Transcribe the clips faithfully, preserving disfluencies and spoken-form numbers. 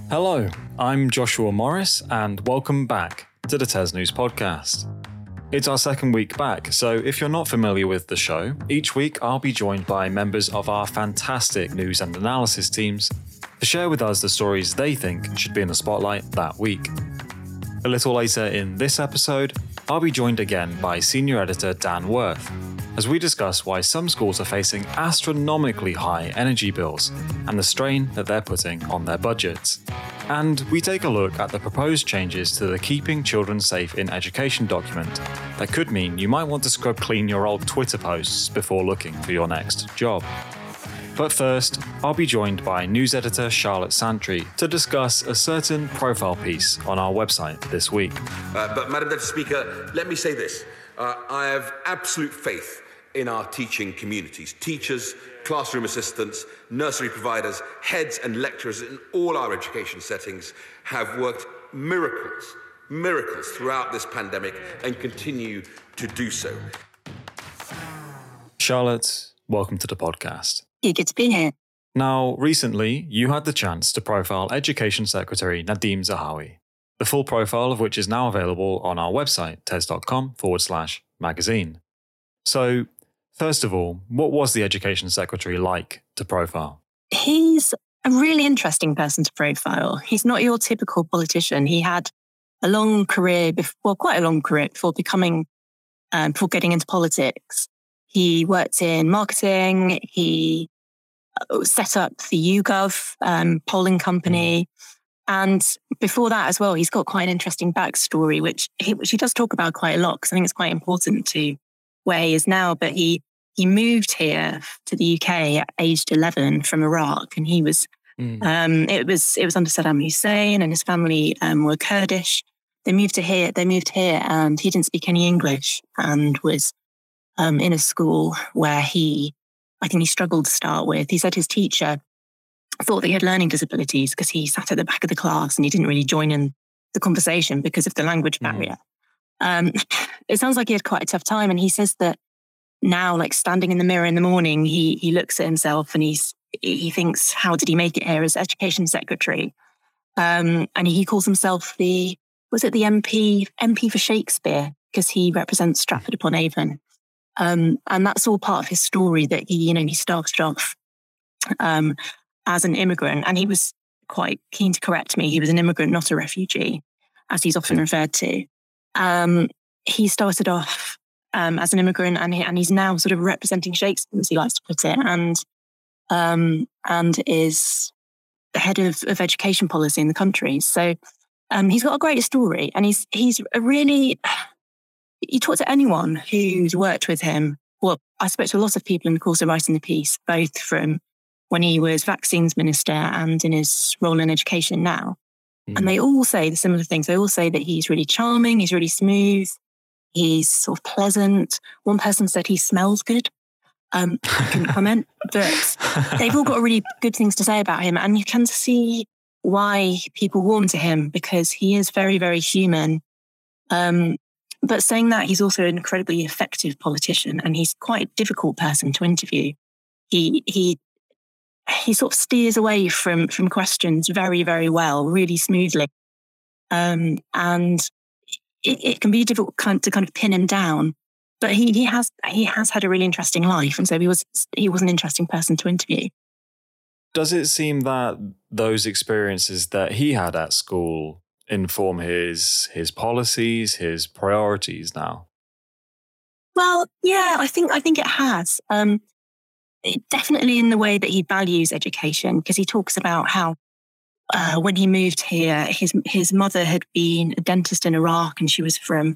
Hello, I'm Joshua Morris, and welcome back to the TES News Podcast. It's our second week back, so if you're not familiar with the show, each week I'll be joined by members of our fantastic news and analysis teams to share with us the stories they think should be in the spotlight that week. A little later in this episode, I'll be joined again by senior editor Dan Worth, as we discuss why some schools are facing astronomically high energy bills and the strain that they're putting on their budgets. And we take a look at the proposed changes to the Keeping Children Safe in Education document that could mean you might want to scrub clean your old Twitter posts before looking for your next job. But first, I'll be joined by news editor Charlotte Santry to discuss a certain profile piece on our website this week. Uh, but Madam Deputy Speaker, let me say this. Uh, I have absolute faith in our teaching communities. Teachers, classroom assistants, nursery providers, heads and lecturers in all our education settings have worked miracles, miracles throughout this pandemic and continue to do so. Charlotte, welcome to the podcast. Good to be here. Now, recently, you had the chance to profile Education Secretary Nadhim Zahawi, the full profile of which is now available on our website, tes.com forward slash magazine. So, first of all, what was the Education Secretary like to profile? He's a really interesting person to profile. He's not your typical politician. He had a long career, before, well, quite a long career before becoming, um, before getting into politics. He worked in marketing. He set up the YouGov um, polling company. And before that as well, he's got quite an interesting backstory, which he, which he does talk about quite a lot, because I think it's quite important to where he is now. But he he moved here to the U K at aged eleven from Iraq, and he was mm. um, it was it was under Saddam Hussein, and his family um, were Kurdish. They moved to here. They moved here, and he didn't speak any English, and was um, in a school where he, I think he struggled to start with. He said his teacher thought that he had learning disabilities because he sat at the back of the class and he didn't really join in the conversation because of the language barrier. Mm. Um, it sounds like he had quite a tough time. And he says that now, like standing in the mirror in the morning, he he looks at himself and he's he thinks, how did he make it here as Education Secretary? Um, and he calls himself the, was it the M P, M P for Shakespeare? Because he represents Stratford-upon-Avon. Um, and that's all part of his story, that he, you know, he started off um, as an immigrant, and he was quite keen to correct me. He was an immigrant, not a refugee, as he's often referred to. Um, he started off um, as an immigrant, and, he, and he's now sort of representing Shakespeare, as he likes to put it, and um, and is the head of, of education policy in the country. So um, he's got a great story, and he's he's a really. You talk to anyone who's worked with him. Well, I spoke to a lot of people in the course of writing the piece, both from when he was vaccines minister and in his role in education now. Mm. And they all say the similar things. They all say that he's really charming, he's really smooth, he's sort of pleasant. One person said he smells good. Um, I couldn't comment, but they've all got really good things to say about him. And you can see why people warm to him, because he is very, very human. Um, But saying that, he's also an incredibly effective politician, and he's quite a difficult person to interview. He he he sort of steers away from from questions very, very well, really smoothly, um, and it, it can be difficult kind to kind of pin him down. But he he has he has had a really interesting life, and so he was he was an interesting person to interview. Does it seem that those experiences that he had at school inform his his policies, his priorities now? Well, yeah, I think I think it has. Um, it, definitely in the way that he values education, because he talks about how uh, when he moved here, his his mother had been a dentist in Iraq, and she was from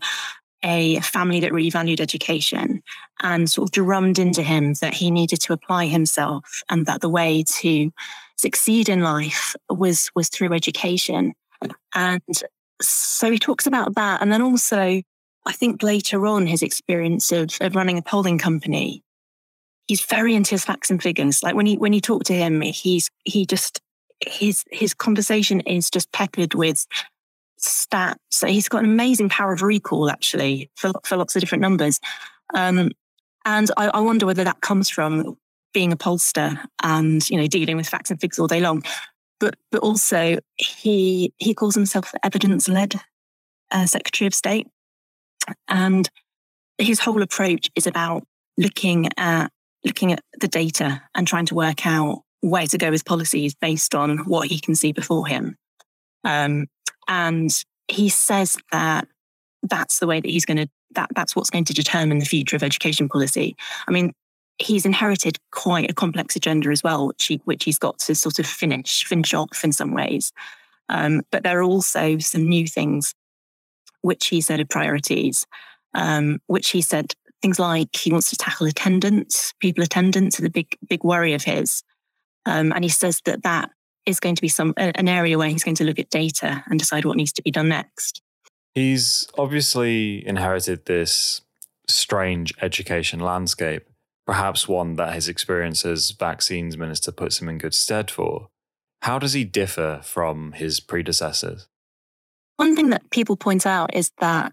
a family that really valued education, and sort of drummed into him that he needed to apply himself, and that the way to succeed in life was was through education. And so he talks about that. And then also, I think later on, his experience of, of running a polling company, he's very into his facts and figures. Like when you when you talk to him, he's he just his his conversation is just peppered with stats. So he's got an amazing power of recall, actually, for for lots of different numbers. Um, and I, I wonder whether that comes from being a pollster and, you know, dealing with facts and figures all day long. but but also he he calls himself the evidence-led uh, Secretary of State, and his whole approach is about looking at looking at the data and trying to work out where to go with policies based on what he can see before him. Um, and he says that that's the way that he's going to, that that's what's going to determine the future of education policy. I mean, he's inherited quite a complex agenda as well, which he, which he's got to sort of finish, finish off in some ways. Um, but there are also some new things which he said are priorities, um, which he said things like he wants to tackle attendance, people attendance are the big, big worry of his. Um, and he says that that is going to be some an area where he's going to look at data and decide what needs to be done next. He's obviously inherited this strange education landscape, perhaps one that his experience as vaccines minister puts him in good stead for. How does he differ from his predecessors? One thing that people point out is that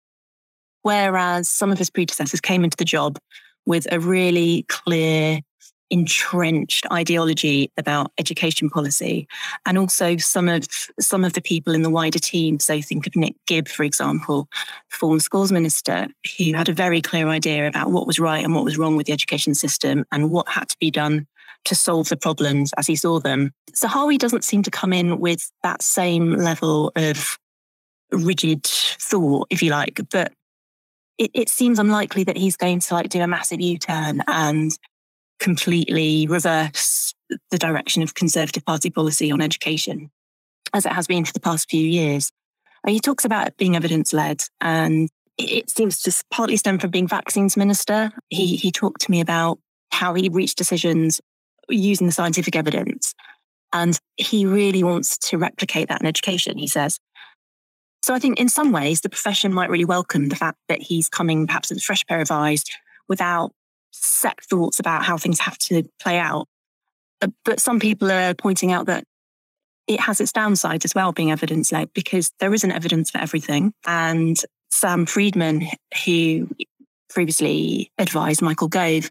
whereas some of his predecessors came into the job with a really clear, entrenched ideology about education policy, and also some of some of the people in the wider team, so think of Nick Gibb, for example, former schools minister, who had a very clear idea about what was right and what was wrong with the education system and what had to be done to solve the problems as he saw them. Zahawi doesn't seem to come in with that same level of rigid thought, if you like, but it, it seems unlikely that he's going to like do a massive U-turn and completely reverse the direction of Conservative Party policy on education, as it has been for the past few years. He talks about it being evidence-led, and it seems to partly stem from being vaccines minister. He, he talked to me about how he reached decisions using the scientific evidence, and he really wants to replicate that in education, he says. So I think in some ways, the profession might really welcome the fact that he's coming perhaps with a fresh pair of eyes without set thoughts about how things have to play out. But some people are pointing out that it has its downside as well, being evidence-led, because there isn't evidence for everything. And Sam Friedman, who previously advised Michael Gove,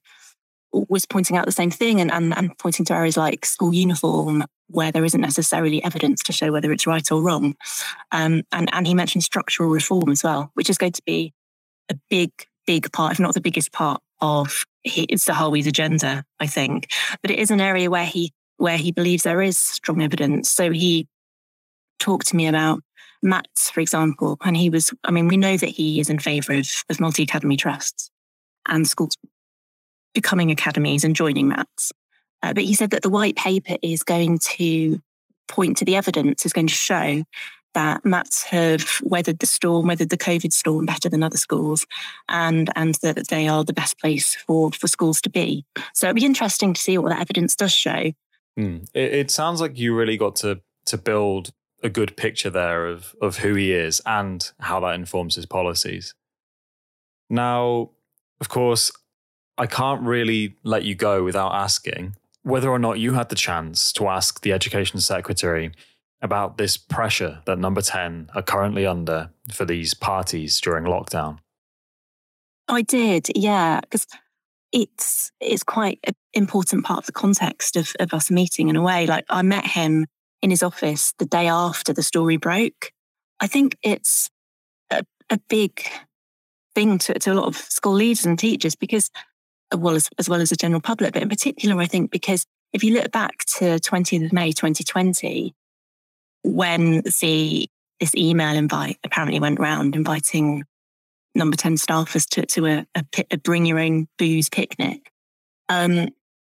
was pointing out the same thing and, and, and pointing to areas like school uniform, where there isn't necessarily evidence to show whether it's right or wrong. Um, and, and he mentioned structural reform as well, which is going to be a big, big part, if not the biggest part, of Zahawi's agenda, I think. But it is an area where he where he believes there is strong evidence. So he talked to me about maths, for example, and he was, I mean, we know that he is in favour of, of multi-academy trusts and schools becoming academies and joining maths. Uh, but he said that the white paper is going to point to the evidence, is going to show that maths have weathered the storm, weathered the COVID storm better than other schools, and and that they are the best place for, for schools to be. So it'd be interesting to see what that evidence does show. Mm. It, it sounds like you really got to to build a good picture there of, of who he is and how that informs his policies. Now, of course, I can't really let you go without asking whether or not you had the chance to ask the Education Secretary about this pressure that Number ten are currently under for these parties during lockdown. I did, yeah, because it's it's quite an important part of the context of, of us meeting in a way. Like, I met him in his office the day after the story broke. I think it's a, a big thing to, to a lot of school leaders and teachers, because, well, as, as well as the general public, but in particular, I think, because if you look back to twentieth of May twenty twenty, when the this email invite apparently went round inviting Number ten staffers to, to a, a, a bring your own booze picnic. Um,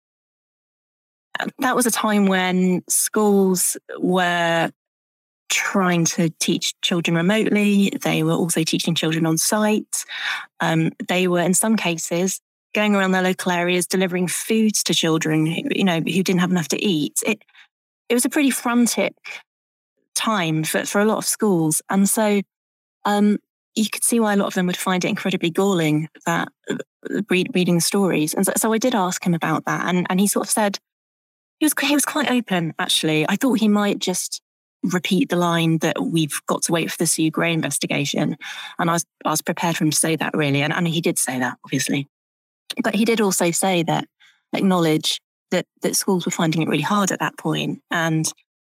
that was a time when schools were trying to teach children remotely. They were also teaching children on site. Um, they were, in some cases, going around their local areas delivering foods to children who, you know, who didn't have enough to eat. It it was a pretty frantic time for, for a lot of schools. And so um, you could see why a lot of them would find it incredibly galling, that uh, read, reading the stories. And so, so I did ask him about that. And, and he sort of said, he was, he was quite open, actually. I thought he might just repeat the line that we've got to wait for the Sue Gray investigation. And I was, I was prepared for him to say that, really. And, and he did say that, obviously. But he did also say that, acknowledge that, that schools were finding it really hard at that point. And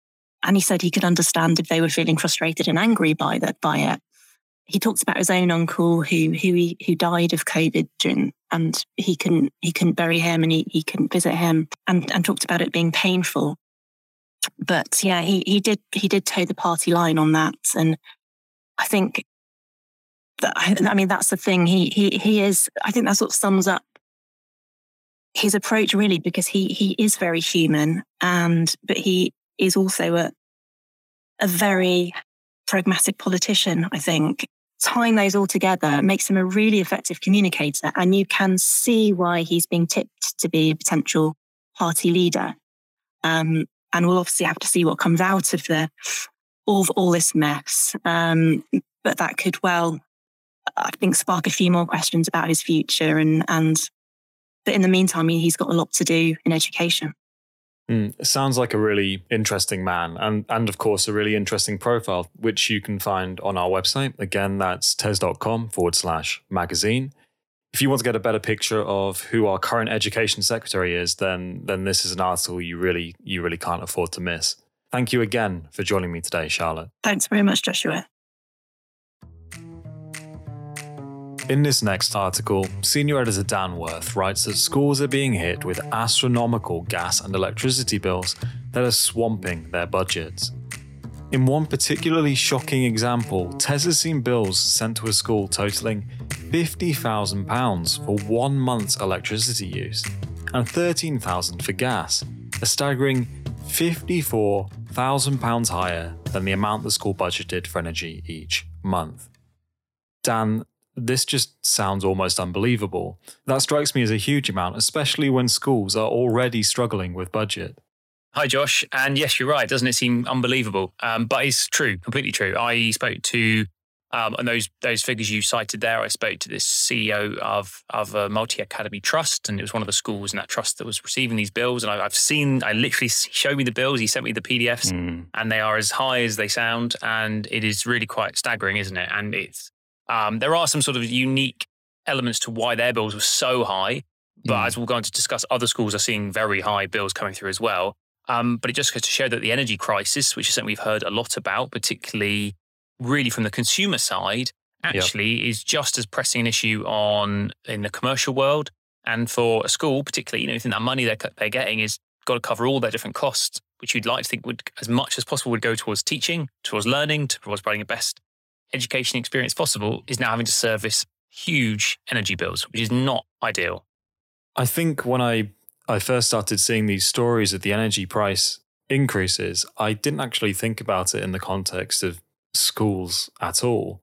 and he said he could understand if they were feeling frustrated and angry by that by it. He talks about his own uncle who who he, who died of COVID, during, and he couldn't he couldn't bury him, and he, he couldn't visit him, and, and talked about it being painful. But yeah, he he did he did toe the party line on that, and I think that I mean that's the thing. He he he is. I think that sort of sums up his approach really, because he he is very human, and but he is also a a very pragmatic politician, I think. Tying those all together makes him a really effective communicator, and you can see why he's being tipped to be a potential party leader. Um, and we'll obviously have to see what comes out of the all of all this mess. Um, but that could well, I think, spark a few more questions about his future. And and but in the meantime, he's got a lot to do in education. Mm, it sounds like a really interesting man, and, and of course, a really interesting profile, which you can find on our website. Again, that's tes.com forward slash magazine. If you want to get a better picture of who our current education secretary is, then then this is an article you really you really can't afford to miss. Thank you again for joining me today, Charlotte. Thanks very much, Joshua. In this next article, senior editor Dan Worth writes that schools are being hit with astronomical gas and electricity bills that are swamping their budgets. In one particularly shocking example, Tes has seen bills sent to a school totalling fifty thousand pounds for one month's electricity use and thirteen thousand pounds for gas, a staggering fifty-four thousand pounds higher than the amount the school budgeted for energy each month. Dan, this just sounds almost unbelievable. That strikes me as a huge amount, especially when schools are already struggling with budget. Hi, Josh. And yes, you're right. Doesn't it seem unbelievable? Um, but it's true, completely true. I spoke to, um, and those those figures you cited there, I spoke to this C E O of, of a multi-academy trust, and it was one of the schools in that trust that was receiving these bills. And I, I've seen, I literally showed me the bills. He sent me the P D Fs, mm. and they are as high as they sound. And it is really quite staggering, isn't it? And it's, Um, there are some sort of unique elements to why their bills were so high, but mm. as we're going to discuss, other schools are seeing very high bills coming through as well. Um, but it just goes to show that the energy crisis, which is something we've heard a lot about, particularly really from the consumer side, actually yep. is just as pressing an issue on in the commercial world. And for a school, particularly, you know, you think that money they're, they're getting is got to cover all their different costs, which you'd like to think would, as much as possible, would go towards teaching, towards learning, towards providing the best education experience possible, is now having to service huge energy bills, which is not ideal. I think when I, I first started seeing these stories of the energy price increases, I didn't actually think about it in the context of schools at all.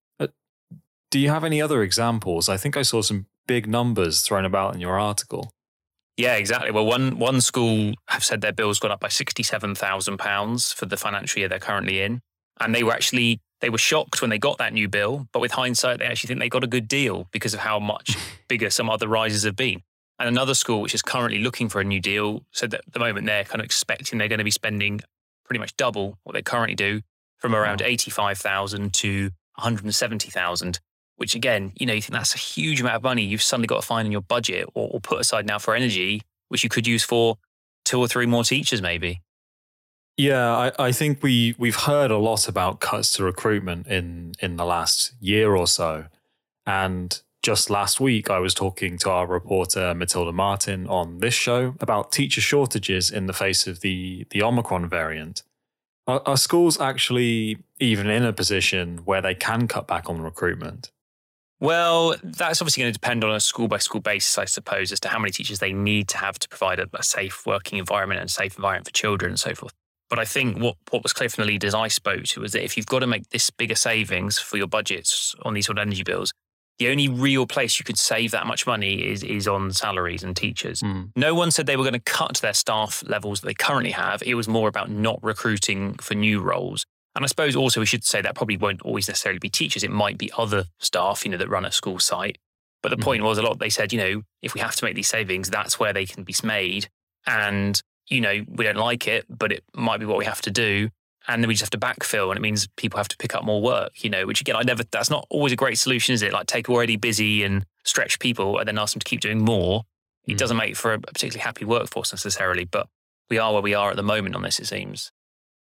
Do you have any other examples? I think I saw some big numbers thrown about in your article. Yeah, exactly. Well, one one school have said their bill's gone up by sixty-seven thousand pounds for the financial year they're currently in. And they were actually, they were shocked when they got that new bill. But with hindsight, they actually think they got a good deal because of how much bigger some other rises have been. And another school, which is currently looking for a new deal, said that at the moment they're kind of expecting they're going to be spending pretty much double what they currently do, from around eighty-five thousand to one hundred seventy thousand. Which again, you know, you think that's a huge amount of money you've suddenly got to find in your budget or, or put aside now for energy, which you could use for two or three more teachers maybe. Yeah, I, I think we, we've heard a lot about cuts to recruitment in, in the last year or so. And just last week, I was talking to our reporter, Matilda Martin, on this show about teacher shortages in the face of the, the Omicron variant. Are, are schools actually even in a position where they can cut back on recruitment? Well, that's obviously going to depend on a school-by-school basis, I suppose, as to how many teachers they need to have to provide a, a safe working environment and a safe environment for children and so forth. But I think what, what was clear from the leaders I spoke to was that if you've got to make this bigger savings for your budgets on these sort of energy bills, the only real place you could save that much money is, is on salaries and teachers. Mm. No one said they were going to cut their staff levels that they currently have. It was more about not recruiting for new roles. And I suppose also we should say that probably won't always necessarily be teachers. It might be other staff, you know, that run a school site. But the mm-hmm. point was a lot, they said, you know, if we have to make these savings, that's where they can be made. And, you know, we don't like it, but it might be what we have to do. And then we just have to backfill. And it means people have to pick up more work, you know, which again, I never, that's not always a great solution, is it? Like take already busy and stretch people and then ask them to keep doing more. Mm-hmm. It doesn't make for a particularly happy workforce necessarily, but we are where we are at the moment on this, it seems.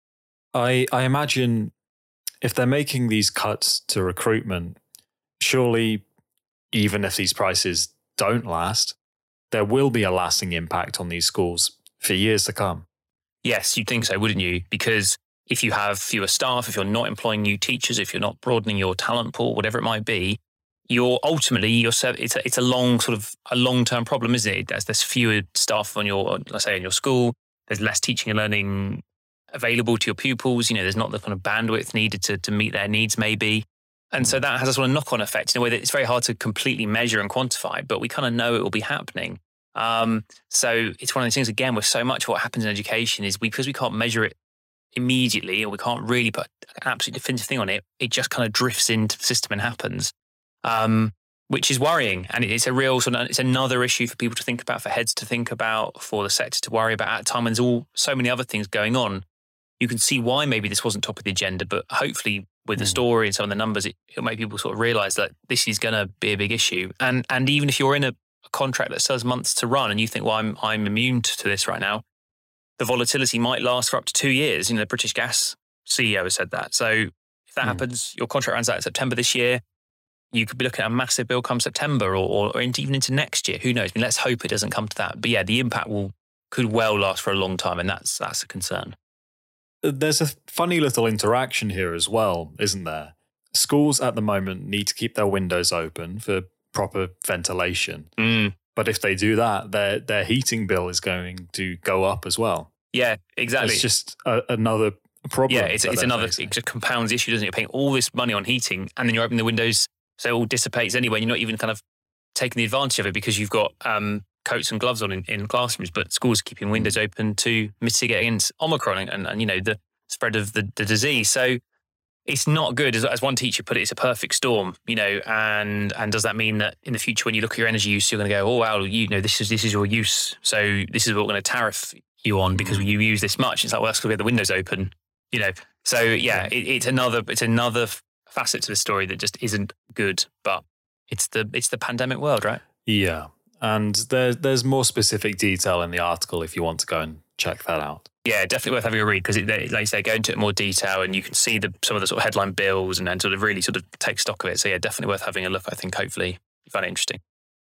I, I imagine if they're making these cuts to recruitment, surely even if these prices don't last, there will be a lasting impact on these schools for years to come. Yes, you'd think so, wouldn't you? Because if you have fewer staff, if you're not employing new teachers, if you're not broadening your talent pool, whatever it might be, you're ultimately you're it's a, it's a long sort of a long term problem, isn't it? As there's fewer staff on your, let's say, in your school, there's less teaching and learning available to your pupils. You know, there's not the kind of bandwidth needed to to meet their needs, maybe. And so that has a sort of knock-on effect in a way that it's very hard to completely measure and quantify, but we kind of know it will be happening. Um, so it's one of those things, again, with so much of what happens in education is we, because we can't measure it immediately, or we can't really put an absolute definitive thing on it, it just kind of drifts into the system and happens, um, which is worrying. And it's a real sort of, it's another issue for people to think about, for heads to think about, for the sector to worry about at a time when there's all so many other things going on. You can see why maybe this wasn't top of the agenda, but hopefully with the story and some of the numbers, it, it'll make people sort of realise that this is going to be a big issue. And and even if you're in a, a contract that says months to run and you think, well, I'm I'm immune to this right now, the volatility might last for up to two years. You know, the British Gas C E O has said that. So if that mm. happens, your contract runs out in September this year, you could be looking at a massive bill come September or, or, or even into next year. Who knows? I mean, let's hope it doesn't come to that. But yeah, the impact will could well last for a long time, and that's that's a concern. There's a funny little interaction here as well, isn't there? Schools at the moment need to keep their windows open for proper ventilation. Mm. But if they do that, their their heating bill is going to go up as well. Yeah, exactly. It's just a, another problem. Yeah, it's, it's another, facing. It just compounds the issue, doesn't it? You're paying all this money on heating and then you're opening the windows so it all dissipates anyway. You're not even kind of taking the advantage of it because you've got um, coats and gloves on in, in classrooms, but schools are keeping windows open to mitigate against Omicron and, and you know, the spread of the, the disease. So it's not good. As, as one teacher put it, it's a perfect storm, you know, and and does that mean that in the future when you look at your energy use, you're going to go, oh, wow, you know, this is this is your use. So this is what we're going to tariff you on because you use this much. It's like, well, that's because we have the windows open, you know. So yeah, it, it's another it's another facet to the story that just isn't good, but it's the it's the pandemic world, right? Yeah. And there, there's more specific detail in the article if you want to go and check that out. Yeah, definitely worth having a read because, like you say, go into it in more detail and you can see the some of the sort of headline bills and then sort of really sort of take stock of it. So yeah, definitely worth having a look. I think hopefully you find it interesting.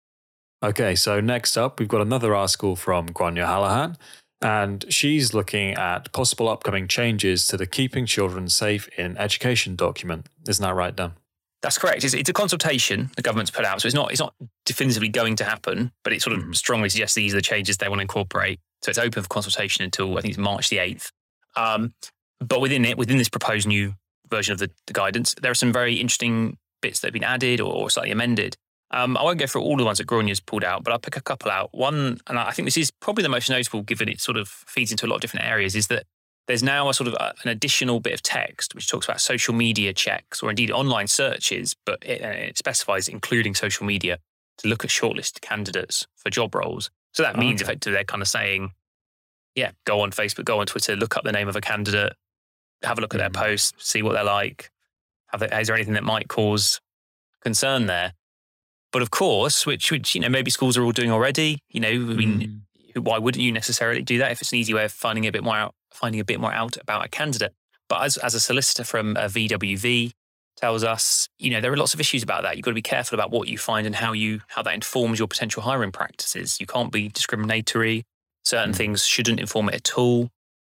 Okay, so next up, we've got another article from Grania Hallahan, and she's looking at possible upcoming changes to the Keeping Children Safe in Education document. Isn't that right, Dan? That's correct. It's, it's a consultation the government's put out, so it's not it's not definitively going to happen, but it sort of mm-hmm. strongly suggests these are the changes they want to incorporate. So it's open for consultation until I think it's March the eighth. Um, but within it, within this proposed new version of the, the guidance, there are some very interesting bits that have been added or, or slightly amended. Um, I won't go through all the ones that Grania's pulled out, but I'll pick a couple out. One, and I think this is probably the most notable, given it sort of feeds into a lot of different areas, is that there's now a sort of a, an additional bit of text which talks about social media checks or indeed online searches, but it, it specifies including social media to look at shortlisted candidates for job roles. So that means okay. effectively they're kind of saying, yeah, go on Facebook, go on Twitter, look up the name of a candidate, have a look at mm-hmm. their posts, see what they're like. Have they, is there anything that might cause concern there? But of course, which, which you know, maybe schools are all doing already. You know, I mean, mm-hmm. why wouldn't you necessarily do that if it's an easy way of finding a bit more out, finding a bit more out about a candidate? But as as a solicitor from uh, V W V tells us, you know, there are lots of issues about that. You've got to be careful about what you find and how you how that informs your potential hiring practices. You can't be discriminatory. Certain mm. things shouldn't inform it at all.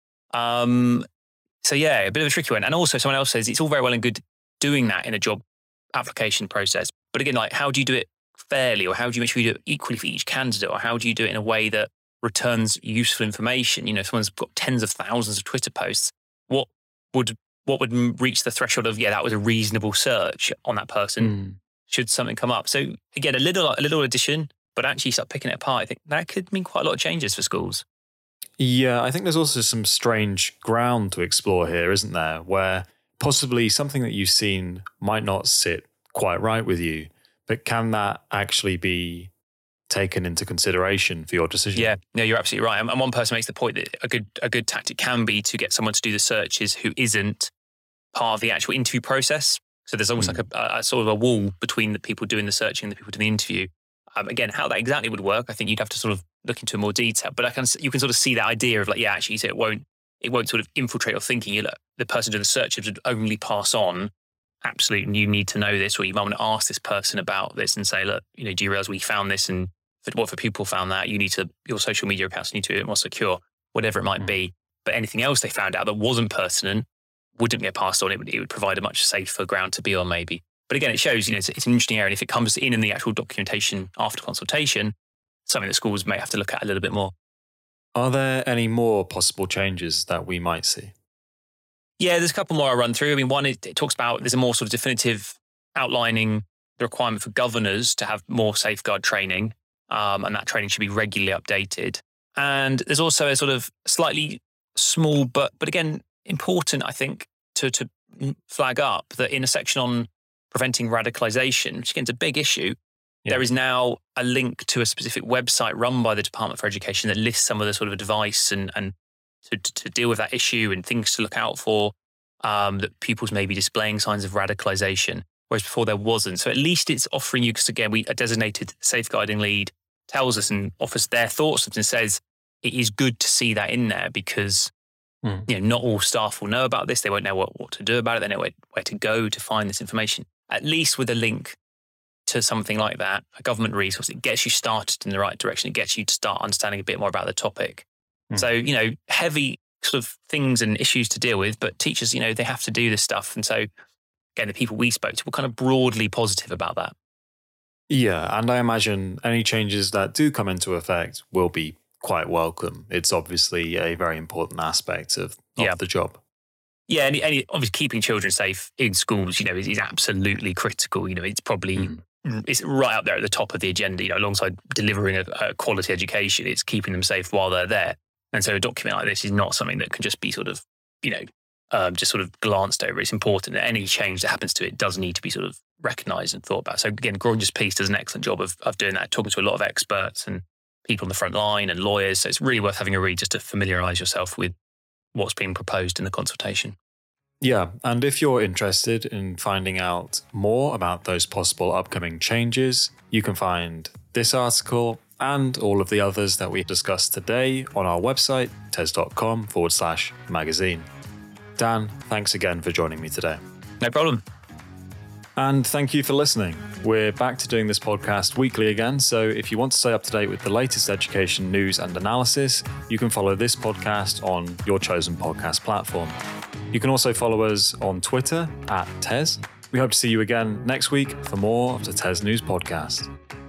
Um, so yeah, a bit of a tricky one. And also someone else says it's all very well and good doing that in a job application process. But again, like how do you do it fairly, or how do you make sure you do it equally for each candidate, or how do you do it in a way that returns useful information? You know, if someone's got tens of thousands of Twitter posts, what would what would reach the threshold of, yeah, that was a reasonable search on that person mm. should something come up? So again, a little a little addition, but actually start picking it apart. I think that could mean quite a lot of changes for schools. Yeah, I think there's also some strange ground to explore here, isn't there? Where possibly something that you've seen might not sit quite right with you, but can that actually be taken into consideration for your decision? Yeah, no, you're absolutely right. And one person makes the point that a good a good tactic can be to get someone to do the searches who isn't part of the actual interview process. So there's almost mm. like a, a sort of a wall between the people doing the searching and the people doing the interview. Um, again, how that exactly would work, I think you'd have to sort of look into more detail. But I can you can sort of see that idea of like, yeah, actually, so it won't it won't sort of infiltrate your thinking. You look, the person doing the search would only pass on, absolutely, you need to know this, or you might want to ask this person about this and say, look, you know, do you realize we found this, and what if a pupil found that? You need to, your social media accounts need to be more secure, whatever it might mm. be. But anything else they found out that wasn't pertinent wouldn't get passed on. It would, it would provide a much safer ground to be on, maybe. But again, it shows, you know, it's, it's an interesting area. And if it comes in in the actual documentation after consultation, something that schools may have to look at a little bit more. Are there any more possible changes that we might see? Yeah, there's a couple more I'll run through. I mean, one, it, it talks about, there's a more sort of definitive outlining the requirement for governors to have more safeguard training, um, and that training should be regularly updated. And there's also a sort of slightly small, but but again, important, I think, to, to flag up that in a section on preventing radicalisation, which again is a big issue, yeah. there is now a link to a specific website run by the Department for Education that lists some of the sort of advice and, and to, to deal with that issue and things to look out for, um, that pupils may be displaying signs of radicalisation, whereas before there wasn't. So at least it's offering you, because again, we a designated safeguarding lead tells us and offers their thoughts and says it is good to see that in there, because mm. you know, not all staff will know about this. They won't know what, what to do about it. They know where, where to go to find this information. At least with a link to something like that, a government resource, it gets you started in the right direction. It gets you to start understanding a bit more about the topic. Mm. So, you know, heavy sort of things and issues to deal with, but teachers, you know, they have to do this stuff. And so, again, the people we spoke to were kind of broadly positive about that. Yeah, and I imagine any changes that do come into effect will be quite welcome. It's obviously a very important aspect of, of yeah. the job. Yeah, and, and obviously keeping children safe in schools, you know, is, is absolutely critical. You know, it's probably mm. it's right up there at the top of the agenda. You know, alongside delivering a, a quality education, it's keeping them safe while they're there. And so a document like this is not something that can just be sort of, you know, um, just sort of glanced over. It's important that any change that happens to it does need to be sort of recognised and thought about. So again, Granger's piece does an excellent job of of doing that, talking to a lot of experts and people on the front line and lawyers. So it's really worth having a read just to familiarise yourself with what's being proposed in the consultation. Yeah, and if you're interested in finding out more about those possible upcoming changes, you can find this article and all of the others that we discussed today on our website, tes.com forward slash magazine. Dan, thanks again for joining me today. No problem. And thank you for listening. We're back to doing this podcast weekly again, so if you want to stay up to date with the latest education news and analysis, you can follow this podcast on your chosen podcast platform. You can also follow us on Twitter at Tes. We hope to see you again next week for more of the Tes News Podcast.